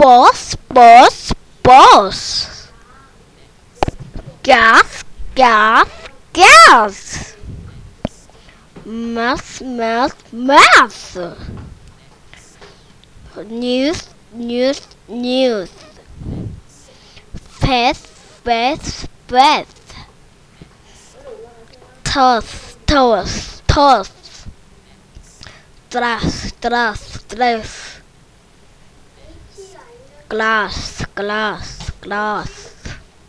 Boss, boss, boss. Gas, gas, gas. Math, math, math. News, news, news. Faith, faith, faith. Toss, toss, toss. Trust, trust, trust. Glass, glass, glass.